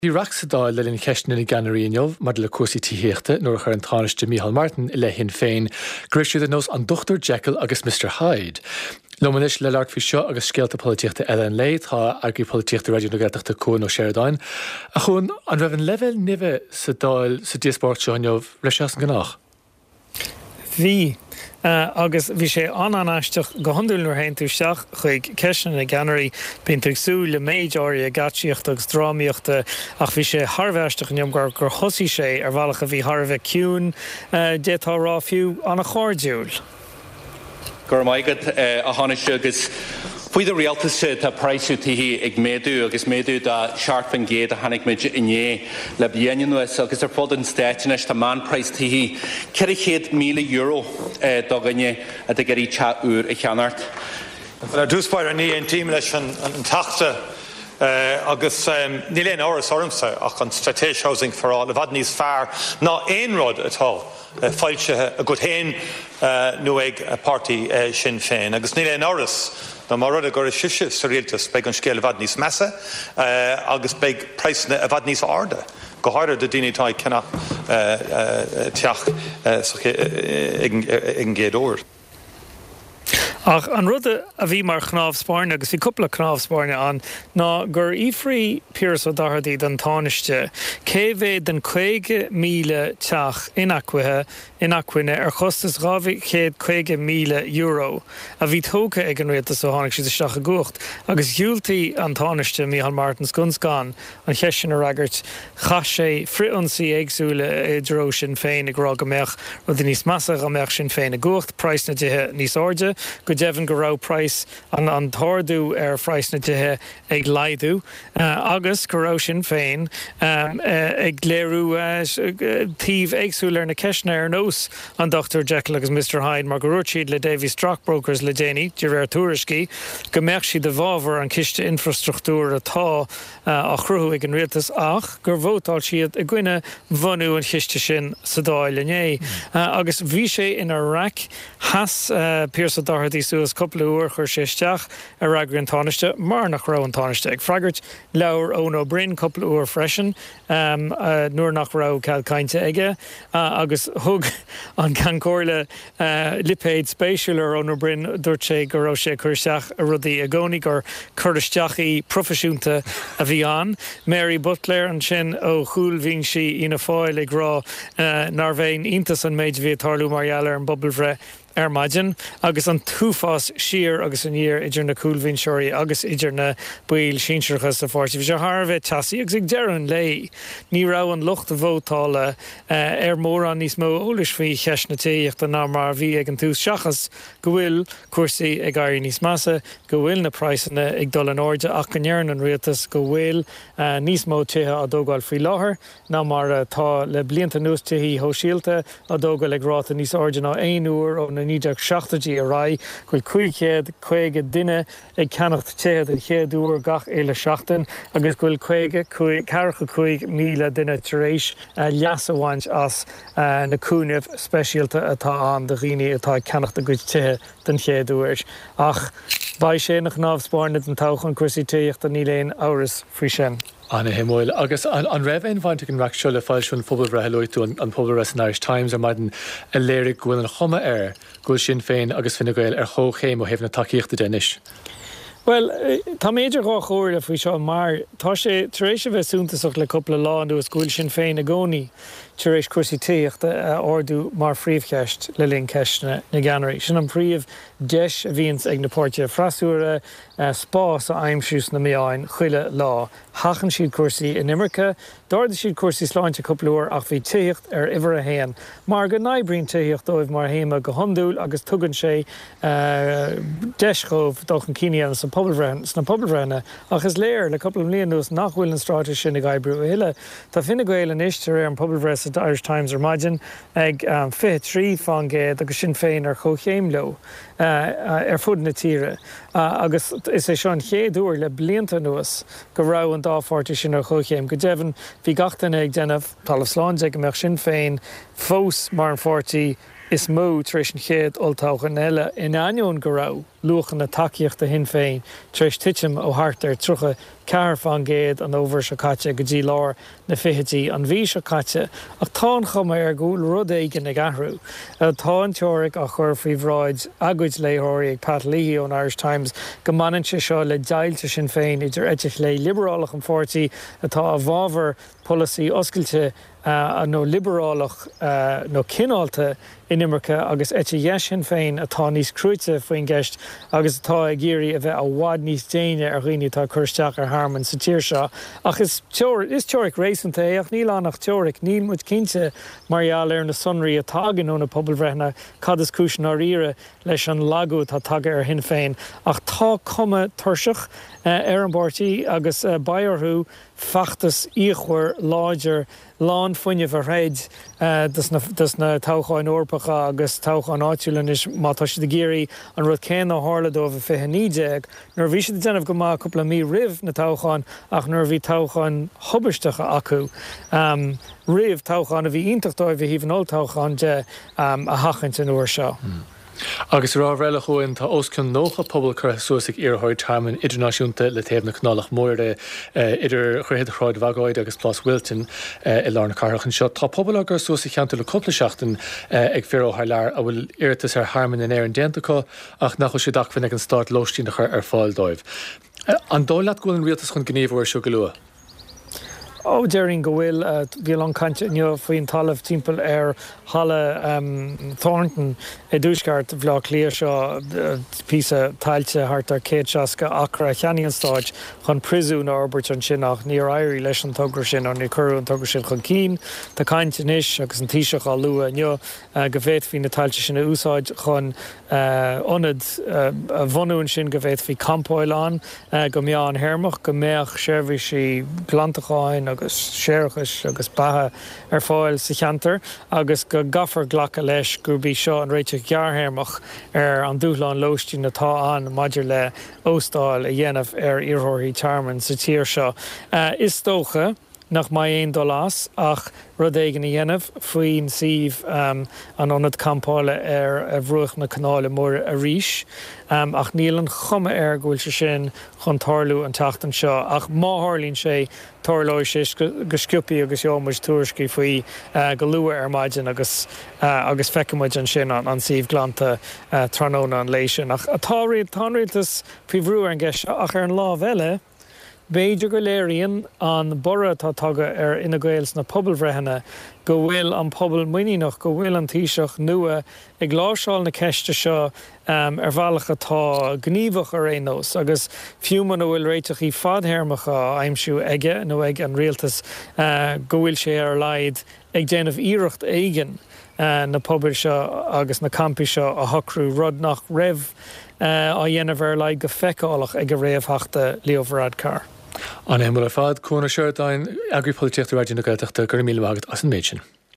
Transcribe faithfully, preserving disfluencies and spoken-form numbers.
Bhí reachsadáil le linn ceisna na Ganaríonmh mar le cuasaí tíochta nuair a chuir an tánaiste Micheál Martin i le hin féin, grisisiú nó an Doctor Jekyll agus Mister Hyde. Lomanis le leart fao seo agus scéalta políochta eile an lé tá agaí políochta radio na Gaeltachta Cúin ó Sheridáin. A chun an raibh an level nimhe sa dáil sa díospórt seo anmh leis as an gnách. Bhí uh, agus bhí sé ananaisteach go handúil nuair hain tú seach chuig ceisna na Ganarí bíonn tú súil le méid áirí a gatíocht agus drámaíochta ach bhí sé tharbheisteach neam gur gur thosaí sé ar bhealach a bhí tharbheith ciún uh, détá rá fiú anna cháirdiúil. Gur maigad uh, a tháinig agus Fuoi de rialtas tá praisú tihí ag méadú agus méadú a seartfan géad a hanig méid iné le bhéine nuas agus ar fód an stáitinis tá man prais tihí ceir chéad míle euro do ganne a de gerí te úr i cheanart. Well, dúspáir a ní an tím leis an tachta agus ní léon áras ormsa ach an strategic housing for all a bhad níos fearr ná aon rud atá fáilte a go héin nó ag pártaí Sinn Féin agus ní léon áras na mar rud a gur siise sa rialtas beag an scéal a bhad níos measa agus beag preisna a bhad níos arda. Go háidir de daoine tá cinna teach ag an géad óir. Ach an rud a bhí mar chnábhspáirne agus bhí cúpla chnábhspáirne an ná gur ífrí Piers ó Doherty den tánaiste cé bhéad den chuige míle teach inaccuithe inaccuine ar chostas rábhí chéad chuige míle euro a bhí tóca ag an rialtas ó tháinig siad isteach a gcuacht agus dhiúltaí an tánaiste Micheál Martin Scunscán an cheisian a ragart chas sé friionsaí éagsúla idiró Sinn Féin ag rá go mbeadh rud níos measa go mbeadh Sinn Féin a gcuacht praisna dithe níos airde go devan go rá price an an tárdú ar phraisna dithe ag laidú uh, agus go rá Sinn Féin um, uh, ag léirú uh, tíomh éagsúil ar na ceisna ar nós an Doctor Jekyll agus Mister Hyde mar go ruirt siad le Davy Stockbrokers le déanaí de réir tuairiscí go mbeadh siad de bhábhar an ciste infrastruchtúr atá uh, a chruthú ag an rialtas ach gur bhótáil siad a gcuine bhanú an chiste sin sa dáil inné uh, agus bhí sé ina rac has uh, Piers ó Doherty suas cúpla uair chuir sé isteach a ragir an tánaiste mar nach rá an tánaiste ag freagart leabhar ón ó Bryn cúpla uair freisin um, uh, nuair nach rá cead cainte aige uh, agus thug an cancóirle uh, lipéid spéisiúil ar ón ó Bryn dúirt sé go rá sé chuir isteach a rudaí a gcónaí gur chuir isteachaí profisiúnta a bhí an. Mary Butler an sin ó chúil bhín si ina fáil ag rá uh, nar bhéin iontas an méid bhí tarlú margheall ar an bobbal bhre ar maidin agus an túfás siar agus an ír idir na cúlhín seoirí agus idir na buil sínsirchas sa fáirt. Bhí sé tharbheith tasaí agus ag dearan lei. Ní rá an lucht a bhótála uh, ar mór an níos mó ólis faoi cheisna tíocht ná mar bhí ag an tús seachas go bhfuil cuasaí ag airí níos measa, go bhfuil na praisana ag dul an áirde ach go ndearan an rialtas go bhfuil uh, níos mó tithe a dógáil faoi láthair ná mar uh, tá le blianta nús tithí ho síalta a dógáil ag ráta níos áirde ná aon uair ó na níideach seachtaidí a rá chuil cuilchéad chuige duine ag ceannacht téad a chéadúair gach éile seachtain agus ghfuil chuige cearcha chuig míle duine taréis uh, leas amhaint as uh, na cúnamh speisialta atá an de riine atá ceannacht a gcuid tithe den chéadúir ach ba sé nach nábhspáirne den táchan cuasaí tíocht a ní léon áras faoi sin. Anna Himoil, agus an, an raibh ein bhaint an raach seo le fáil sin phobal bhre heilúitú an, an phobal res an Irish Times ar maidin a léirigh gúil an chuma air gúil Sinn Féin agus Fine Gael ar chóchéim ó héamh na takeíochta dénis. Well, tá méidir gá chóir a faoi seo mar tá sé taréis a bheith súntasach le cúpla lá an dús gúil Sinn Féin a gcónaí taréis cuasaí tíochta uh, ordú mar phríomhcheist le linn ceisna na Ganarí. Sin an príomh deis a bhíonn ag na páirte frasúra uh, spás a aimimsús na meáin chuile lá. Hachan siad cuasaí in Imirce, dáirda siad cuasaí sláinte cúpla uair ach bhí tíocht ar uimhir a héan. Mar go naibríonn tíocht dóibh mar héama go hondúil agus tugann sé uh, deischomh dóchan cíine san poblbhrein sna poblbhreine ach is léir le cúpla mbliain nús nach bhfuil an stráte sin ag aibrú a hiile. Tá Fine Gael an istear ar an poblbhre sa Irish Times ar maidin ag um, fiche trí fan géad agus Sinn Féin ar chomchéim leo uh, uh, ar fud na tíre. Uh, agus is é seo an chéadúair le blianta nuas go rá an dáfáirte sin ar chomchéim go deimhin bhí gachtainna ag déanamh talamh sláinte ag meach Sinn Féin fós mar an fáirtí is mó treis an chéad oltáchan eile in aineoin go rá luachan na takeíochta hin féin treis titim ó hart ar trucha cear fan géad an óbhar se caite go dtí lár na fichití an bhí se caite ach tá chuma ar gúil rud éigen ag ahrú. Tá an teoric a chur faoi bhráid aguid léthirí ag Pat Leahy ón Irish Times go mainnte seo le dailte sin féin idir éiteach le liberálach an fórtaí atá a bhábhar policy oscailte uh, nó liberálach uh, nó cinálta inimirce agus éite dheis sin féin atá níos cruúite faoin gceist agus atá ag géirí a bheith a bhád níos déine ar riine tá chuirteach ar Harman sa tíir seo. Ach is teoric rééisanta é ach níl annach teoric níl muid cinnte marall ar na sunraí a tagan ó na pobl bhreithna cad is cúis ná riire leis an lagú tá tagtha ar hin féin ach tá cuma tuirseach uh, ar an báirtí agus uh, bairthú fachtas íochhuir láidir lán foiinne bhar réid uh, dus na, dus na táchain orpacha agus táchain áitiúlan is má tá si de géirí an rud céan á hála dómh fithe nídeag nuair bhí si déanamh go má cúpla mí rih na táchain ach nuair bhí táchain hobaisteacha acu um, rih táchain a bhí iontachtdóibh híh an oltáchain de um, a hachant an uair seo. Mm. Agus rá bhreile chuin tá oscin nócha pobl chu suasig iarthir Harman idirnáisiúnta le taobh na cnálach móire idir chuhéad chráid bhagáid agus Plás Wilton i lár na carachan seo. Tá pobl agur suasig cheanta le coppla seachtain ag fearó thar lear a bhfuil iirtas ar Harman in éar an déantacha ach nach chuil si dachfinn ag an stát lóistíach ar fáil dóibh. An dólaat ghfuil an rialtas chun gníomhhar seo go luath. Ó dearing go bhfuil uh, bhí an cante neo faoin talamh timpeall ar hala um, Thornton i dúsgart bhlá clia seo písa tailte hart ar céad seasca acra cheanaí an stáid chun prisún ábairt an sin ach níor éirí leis an tugra sin ar ní curú an tugra sin chun cín tá cainte níos agus an tíiseach á lua neo uh, go bhéit hí na tailte sin a úsáid chun uh, onad uh, a bhonún sin go bhéit hí campáil an uh, go meá an hermach go méach seirbhí si glantacháin agus séirechas agus bathe ar fáil sa cheantar agus go gafar ghlacha leis gur bhí seo an réite gearthéirmach ar an dúshlán lóistí natá an maidir le óstáil a dhéanamh ar iarthirí Harman sa tíir seo. Uh, is tócha nach mai éon dolás ach rud éigen a dhéanamh faoin sih um, an onad campáile ar a bhruach na canála mór a ríis um, ach níl an chuma ar ghfuil se sin chun tarlú an teachtain seo ach má tharlíonn sé tarlóir sé go sciupaí agus eomuid tuairiscí faoi uh, go luath ar maidin agus uh, agus feicimiid an sin an, an sih glanta uh, tróna an lééis sin ach atá riad tá rialtas faoi bhrú ar an gceist ach ar an lámh eile béidir go léiríonn an bora tá tugadh ar ina ghails na pobl bhreithena go bhfuil an pobl muoíneach go bhfuil an tíiseach nua ag gláiseáil na ceiste seo um, ar bhealach atá gníomhach ar éonós agus fiúman bhfuil réiteach í fadhéirmecha aimsiú aige nó ag an rialtas uh, go bhfuil sé ar laid ag déanamh íireacht éigen uh, na pobl seo agus na campi seo a thocrú rud nach raibh uh, á dhéanamh ar laid go feicáilach ag go réamhtheachta Leovrad Carr. An éimar a fad cúna seirtáin agripolíteachta raidió na Gaeltachta gur míle agad as an méid sin.